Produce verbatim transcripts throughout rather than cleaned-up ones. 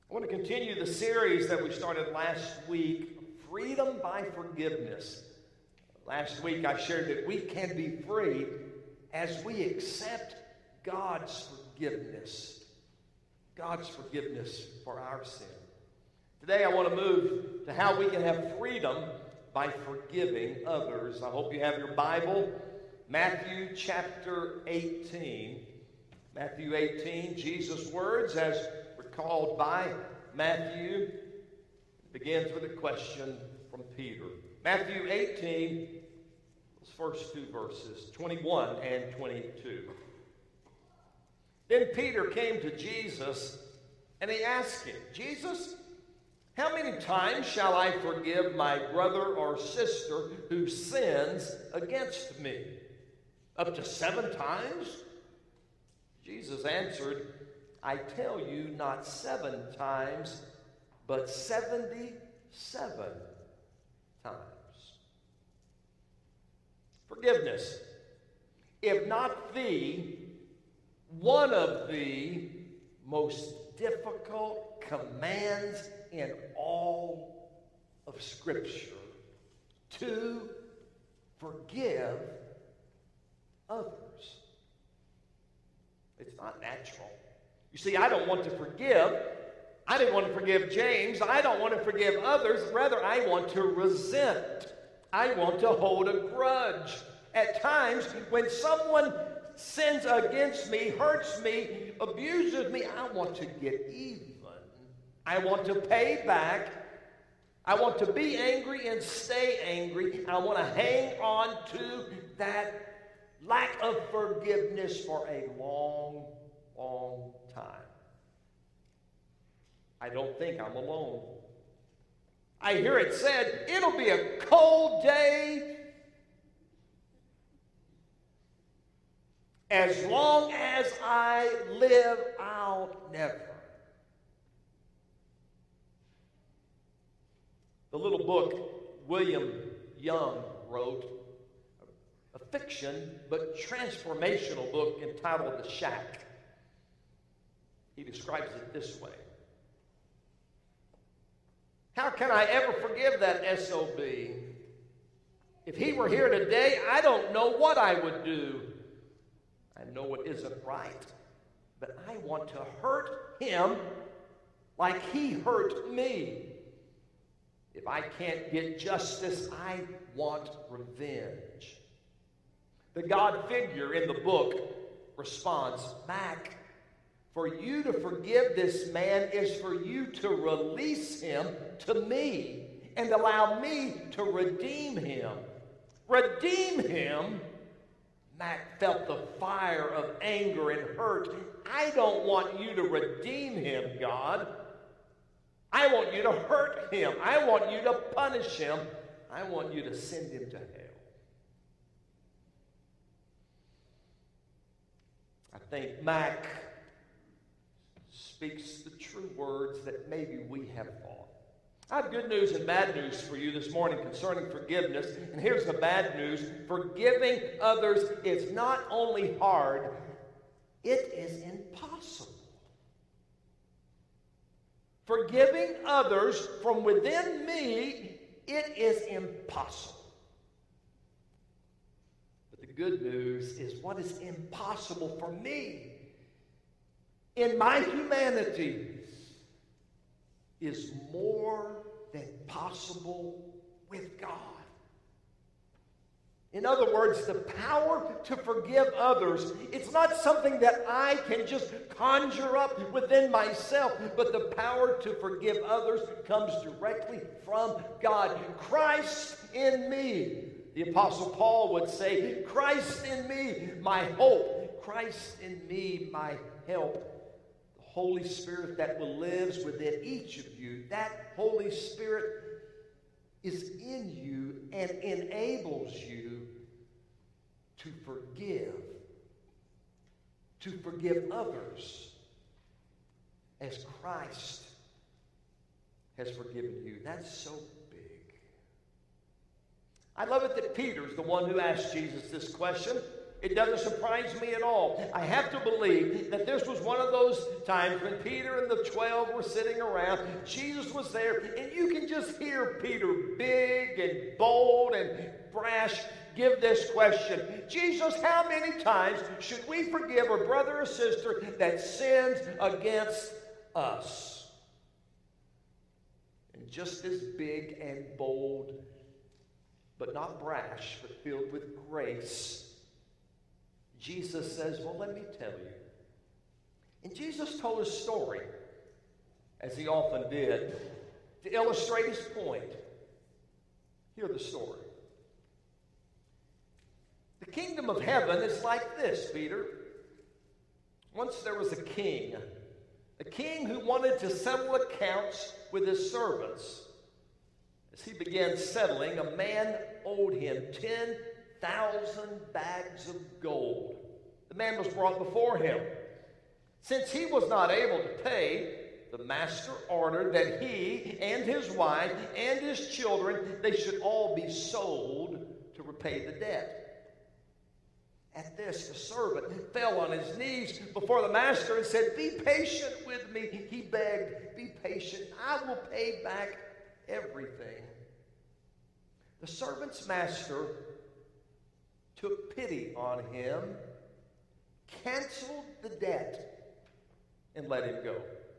I want to continue the series that we started last week, Freedom by Forgiveness. Last week I shared that we can be free as we accept God's forgiveness. God's forgiveness for our sin. Today I want to move to how we can have freedom by forgiving others. I hope you have your Bible. Matthew chapter eighteen. Matthew eighteen, Jesus' words as recalled by Matthew, begins with a question from Peter. Matthew eighteen, those first two verses, twenty-one and twenty-two. Then Peter came to Jesus and he asked him, Jesus, how many times shall I forgive my brother or sister who sins against me? Up to seven times? Jesus answered, I tell you, not seven times, but seventy-seven times. Forgiveness, if not the, one of the most difficult commands in all of Scripture, to forgive others. It's not natural. You see, I don't want to forgive. I didn't want to forgive James. I don't want to forgive others. Rather, I want to resent. I want to hold a grudge. At times, when someone sins against me, hurts me, abuses me, I want to get even. I want to pay back. I want to be angry and stay angry. I want to hang on to that lack of forgiveness for a long, long time. I don't think I'm alone. I hear it said, it'll be a cold day as long as I live, I'll never. The little book William Young wrote, a fiction but transformational book entitled The Shack. He describes it this way. How can I ever forgive that S O B? If he were here today, I don't know what I would do. I know it isn't right, but I want to hurt him like he hurt me. If I can't get justice, I want revenge. The God figure in the book responds, Mac, for you to forgive this man is for you to release him to me and allow me to redeem him. Redeem him? Mac felt the fire of anger and hurt. I don't want you to redeem him, God. I want you to hurt him. I want you to punish him. I want you to send him to hell. I think Mac speaks the true words that maybe we have thought. I have good news and bad news for you this morning concerning forgiveness. And here's the bad news. Forgiving others is not only hard, it is impossible. Forgiving others from within me, it is impossible. But the good news is what is impossible for me in my humanity is more than possible with God. In other words, the power to forgive others, it's not something that I can just conjure up within myself, but the power to forgive others comes directly from God. Christ in me. The Apostle Paul would say, Christ in me, my hope. Christ in me, my help. The Holy Spirit that lives within each of you, that Holy Spirit is in you and enables you to forgive, to forgive others as Christ has forgiven you. That's so big. I love it that Peter's the one who asked Jesus this question. It doesn't surprise me at all. I have to believe that this was one of those times when Peter and the twelve were sitting around. Jesus was there, and you can just hear Peter, big and bold and brash, give this question. Jesus, how many times should we forgive a brother or sister that sins against us? And just as big and bold, but not brash, but filled with grace, Jesus says, well, let me tell you. And Jesus told a story, as he often did, to illustrate his point. Hear the story. The kingdom of heaven is like this, Peter. Once there was a king, a king who wanted to settle accounts with his servants. As he began settling, a man owed him ten thousand bags of gold. The man was brought before him. Since he was not able to pay, the master ordered that he and his wife and his children, they should all be sold to repay the debt. At this, the servant fell on his knees before the master and said, "Be patient with me." He begged, "Be patient. I will pay back everything." The servant's master took pity on him, canceled the debt, and let him go.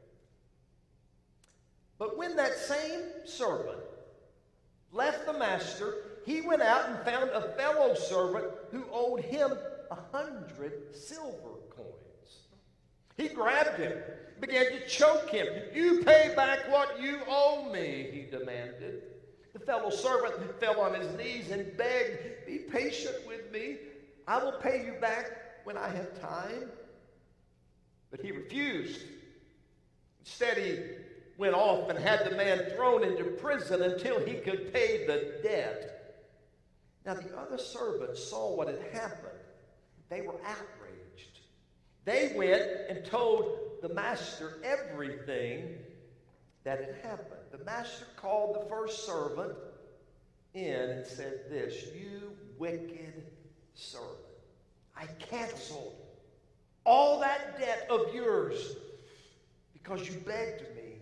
But when that same servant left the master, he went out and found a fellow servant who owed him a hundred silver coins. He grabbed him, began to choke him. "You pay back what you owe me," he demanded. The fellow servant fell on his knees and begged, "Be patient with me. I will pay you back when I have time." But he refused. Instead, he went off and had the man thrown into prison until he could pay the debt. Now the other servants saw what had happened. They were outraged. They went and told the master everything that had happened. The master called the first servant in and said this, "You wicked servant, I canceled all that debt of yours because you begged me.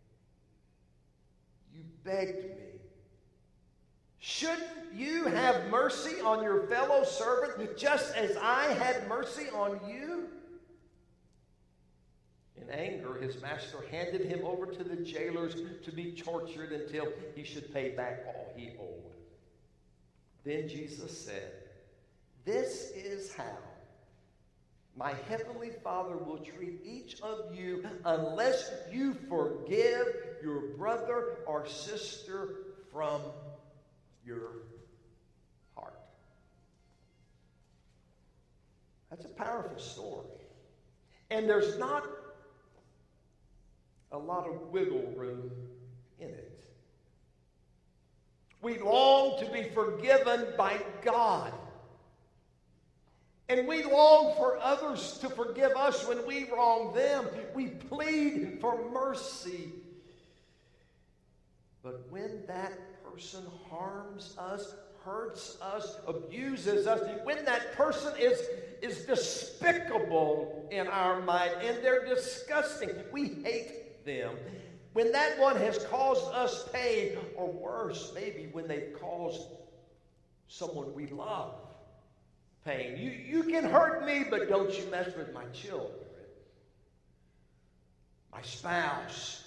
You begged me. Shouldn't you have mercy on your fellow servant just as I had mercy on you?" In anger, his master handed him over to the jailers to be tortured until he should pay back all he owed. Then Jesus said, "This is how my heavenly Father will treat each of you unless you forgive your brother or sister from your heart." That's a powerful story. And there's not a lot of wiggle room in it. We long to be forgiven by God. And we long for others to forgive us when we wrong them. We plead for mercy. But when that person harms us, hurts us, abuses us, when that person is, is despicable in our mind and they're disgusting, we hate them. When that one has caused us pain, or worse, maybe when they've caused someone we love pain. You, you can hurt me, but don't you mess with my children, my spouse.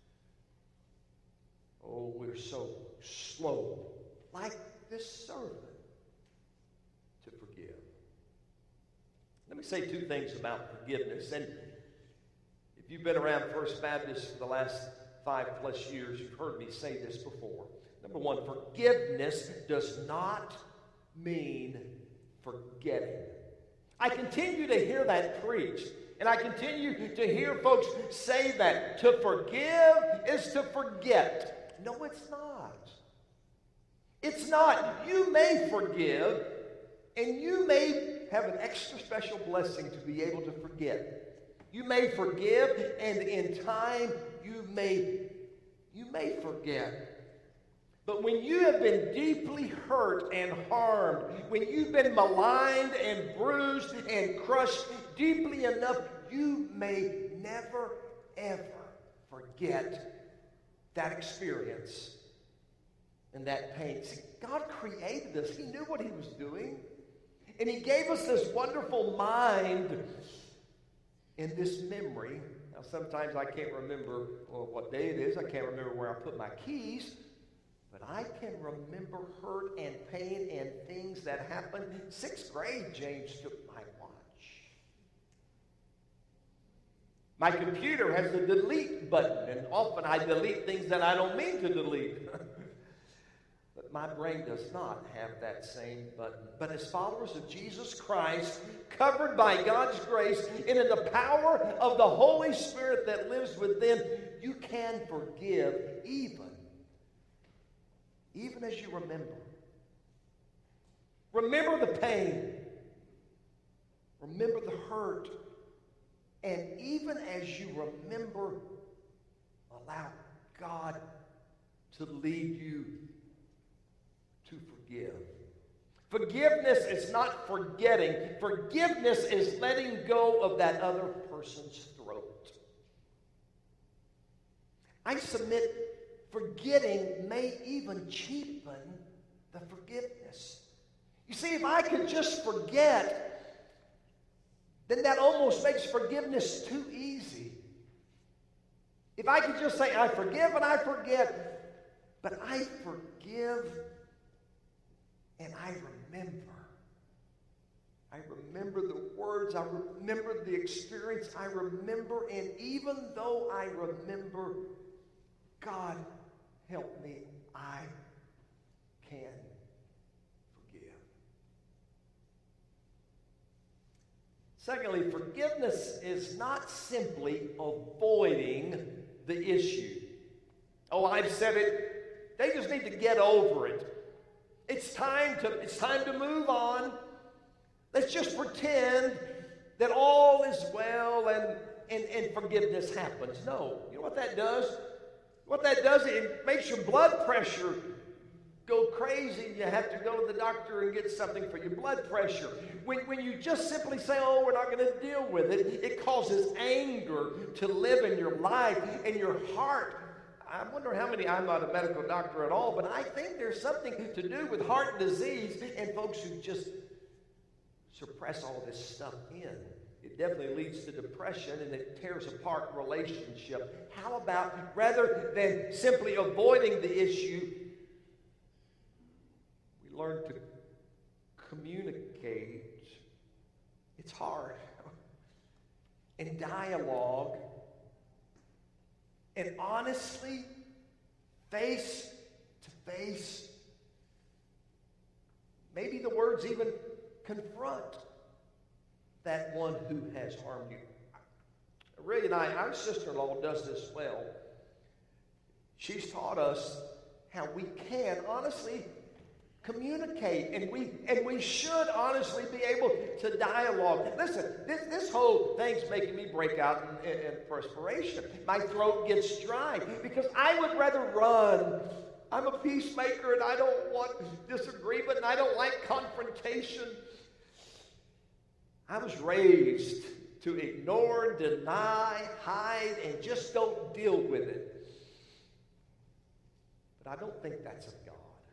Oh, we're so slow, like this servant, to forgive. Let me say two things about forgiveness. And if you've been around First Baptist for the last five plus years, you've heard me say this before. Number one, forgiveness does not mean forgetting. I continue to hear that preached, and I continue to hear folks say that to forgive is to forget. No, it's not. It's not. You may forgive, and you may have an extra special blessing to be able to forget. You may forgive, and in time, you may, you may forget. But when you have been deeply hurt and harmed, when you've been maligned and bruised and crushed deeply enough, you may never, ever forget that experience and that pain. See, God created us. He knew what he was doing. And he gave us this wonderful mind and this memory. Now, sometimes I can't remember well, what day it is. I can't remember where I put my keys. But I can remember hurt and pain and things that happened. Sixth grade, James took my watch. My computer has the delete button, and often I delete things that I don't mean to delete. But my brain does not have that same button. But as followers of Jesus Christ, covered by God's grace, and in the power of the Holy Spirit that lives within, you can forgive even Even as you remember. Remember the pain. Remember the hurt. And even as you remember, allow God to lead you to forgive. Forgiveness is not forgetting. Forgiveness is letting go of that other person's throat. I submit forgetting may even cheapen the forgiveness. You see, if I could just forget, then that almost makes forgiveness too easy. If I could just say, I forgive and I forget, but I forgive and I remember. I remember the words, I remember the experience, I remember, and even though I remember, God, help me, I can forgive. Secondly, forgiveness is not simply avoiding the issue. Oh, I've said it. They just need to get over it. It's time to, it's time to move on. Let's just pretend that all is well and, and, and forgiveness happens. No. You know what that does? What that does, it makes your blood pressure go crazy. You have to go to the doctor and get something for your blood pressure. When, when you just simply say, oh, we're not going to deal with it, it causes anger to live in your life and your heart. I wonder how many, I'm not a medical doctor at all, but I think there's something to do with heart disease and folks who just suppress all this stuff in. It definitely leads to depression and it tears apart relationship. How about, rather than simply avoiding the issue, we learn to communicate. It's hard. And dialogue. And honestly, face to face. Maybe the words even confront that one who has harmed you. Ray and I, our sister-in-law does this well. She's taught us how we can honestly communicate, and we and we should honestly be able to dialogue. Listen, this, this whole thing's making me break out in, in, in perspiration. My throat gets dry because I would rather run. I'm a peacemaker, and I don't want disagreement, and I don't like confrontation. I was raised to ignore, deny, hide, and just don't deal with it. But I don't think that's of God.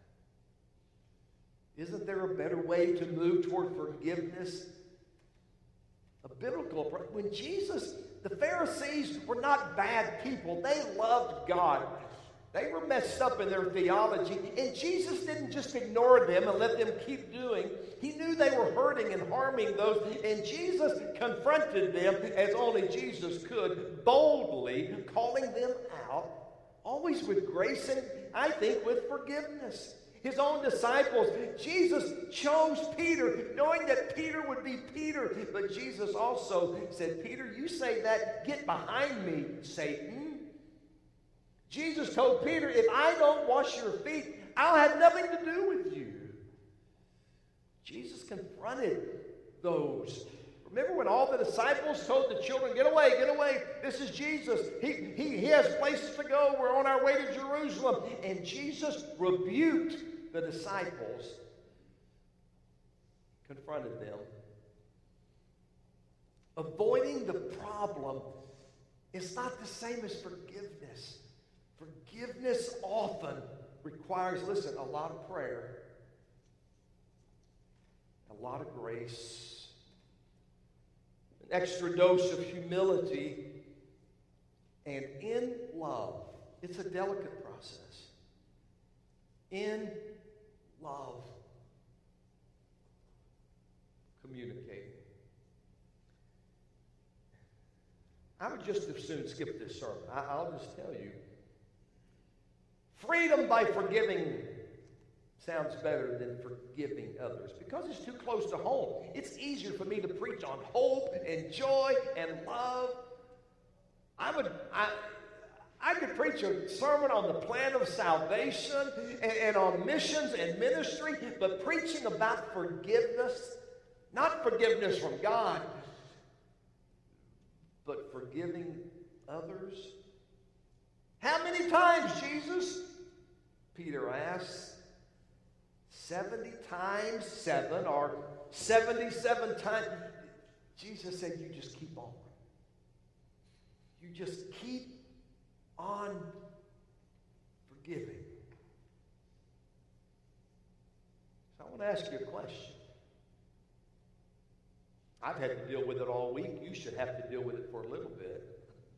Isn't there a better way to move toward forgiveness? A biblical approach. When Jesus, the Pharisees were not bad people. They loved God. They were messed up in their theology, and Jesus didn't just ignore them and let them keep doing. He knew they were hurting and harming those, and Jesus confronted them as only Jesus could, boldly calling them out, always with grace and, I think, with forgiveness. His own disciples, Jesus chose Peter, knowing that Peter would be Peter, but Jesus also said, Peter, you say that, get behind me, Satan. Jesus told Peter, if I don't wash your feet, I'll have nothing to do with you. Jesus confronted those. Remember when all the disciples told the children, get away, get away. This is Jesus. He, he, he has places to go. We're on our way to Jerusalem. And Jesus rebuked the disciples, confronted them. Avoiding the problem is not the same as forgiveness. Forgiveness often requires, listen, a lot of prayer, a lot of grace, an extra dose of humility, and in love. It's a delicate process. In love, communicating. I would just as soon skip this sermon. I, I'll just tell you. Freedom by forgiving sounds better than forgiving others because it's too close to home. It's easier for me to preach on hope and joy and love. I would, I, I could preach a sermon on the plan of salvation and, and on missions and ministry, but preaching about forgiveness, not forgiveness from God, but forgiving others. How many times, Jesus? Peter asks. seventy times seven, or seventy-seven times. Jesus said, you just keep on. You just keep on forgiving. So I want to ask you a question. I've had to deal with it all week. You should have to deal with it for a little bit.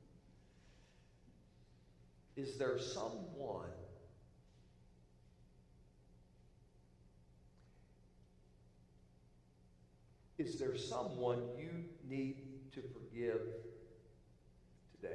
Is there someone Is there someone you need to forgive today?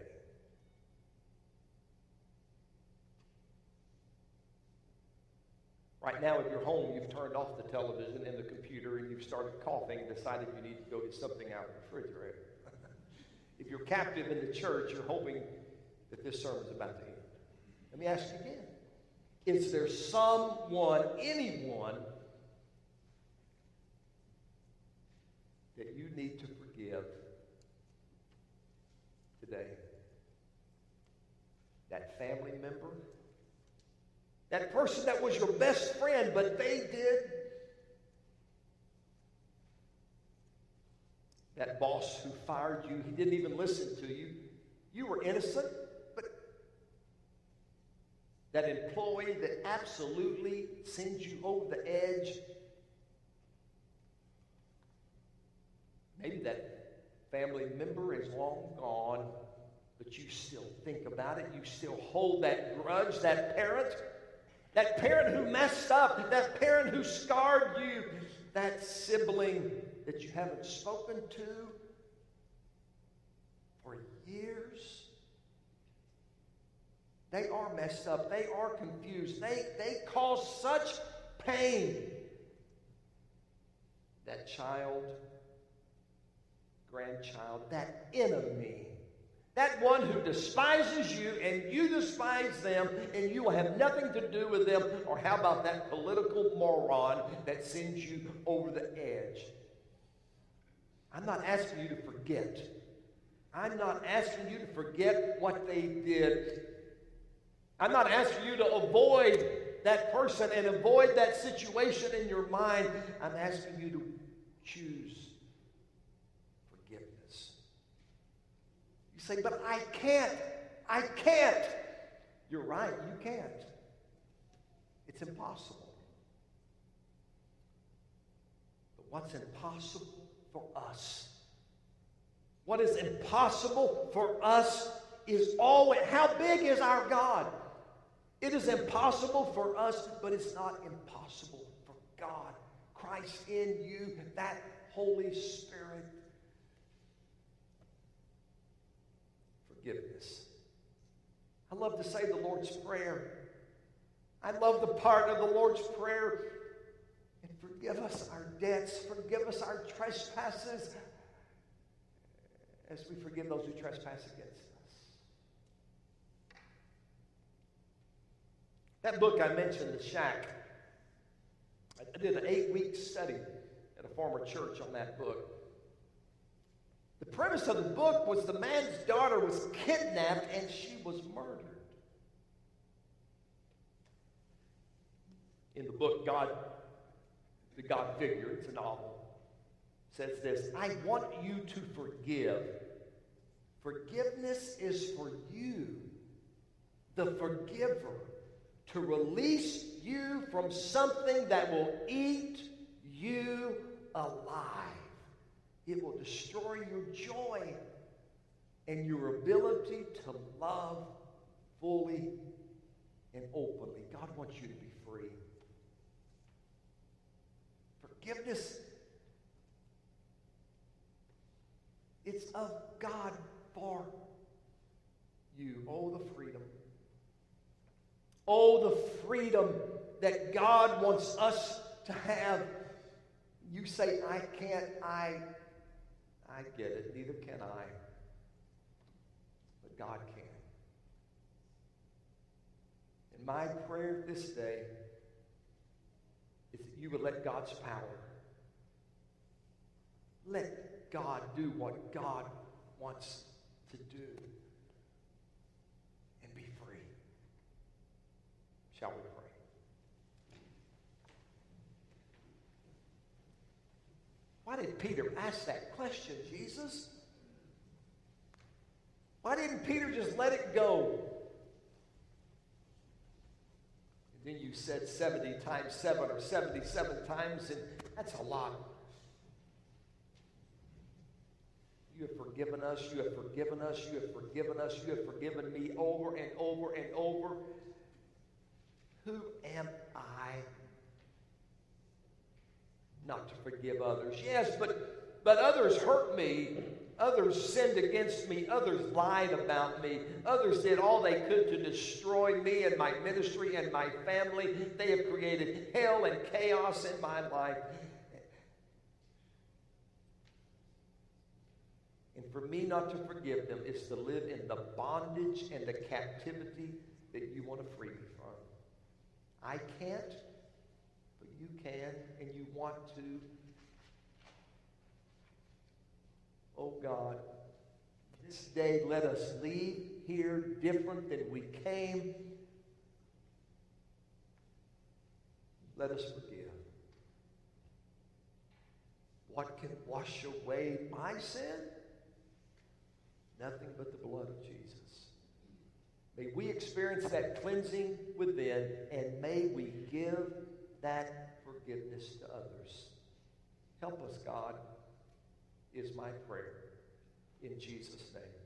Right now, if you're home, you've turned off the television and the computer, and you've started coughing and decided you need to go get something out of the refrigerator. If you're captive in the church, you're hoping that this sermon's about to end. Let me ask you again. Is there someone, anyone, that you need to forgive today? That family member? That person that was your best friend, but they did? That boss who fired you, he didn't even listen to you. You were innocent, but that employee that absolutely sends you over the edge. Maybe that family member is long gone, but you still think about it. You still hold that grudge. That parent, that parent who messed up, that parent who scarred you, that sibling that you haven't spoken to for years. They are messed up. They are confused. They, they cause such pain. That child, grandchild, that enemy, that one who despises you and you despise them and you will have nothing to do with them. Or how about that political moron that sends you over the edge? I'm not asking you to forget. I'm not asking you to forget what they did. I'm not asking you to avoid that person and avoid that situation in your mind. I'm asking you to choose forgiveness. You say, but I can't. I can't. You're right, you can't. It's impossible. But what's impossible for us? What is impossible for us is always, how big is our God? It is impossible for us, but it's not impossible for God. Christ in you, that Holy Spirit. Forgiveness. I love to say the Lord's Prayer. I love the part of the Lord's Prayer. And forgive us our debts. Forgive us our trespasses as we forgive those who trespass against us. That book I mentioned, The Shack, I did an eight-week study at a former church on that book. premise of the book was the man's daughter was kidnapped and she was murdered. In the book, God, the God figure, it's a novel, says this: I want you to forgive. Forgiveness is for you, the forgiver, to release you from something that will eat you alive. It will destroy your joy and your ability to love fully and openly. God wants you to be free. Forgiveness, it's of God for you. Oh, the freedom. Oh, the freedom that God wants us to have. You say, I can't, I, I get it. Neither can I. But God can. And my prayer this day is that you would let God's power, let God do what God wants to do, and be free. Shall we pray? Why did Peter ask that question, Jesus? Why didn't Peter just let it go? And then you said seventy times seven or seventy-seven times, and that's a lot. You have forgiven us, you have forgiven us, you have forgiven us, you have forgiven me over and over and over. Who am I not to forgive others? Yes, but, but others hurt me. Others sinned against me. Others lied about me. Others did all they could to destroy me and my ministry and my family. They have created hell and chaos in my life. And for me not to forgive them is to live in the bondage and the captivity that you want to free me from. I can't, but you can, and you want to. Oh God, this day let us leave here different than we came. Let us forgive. What can wash away my sin? Nothing but the blood of Jesus. May we experience that cleansing within, and may we give that forgiveness to others. Help us, God, is my prayer. In Jesus' name.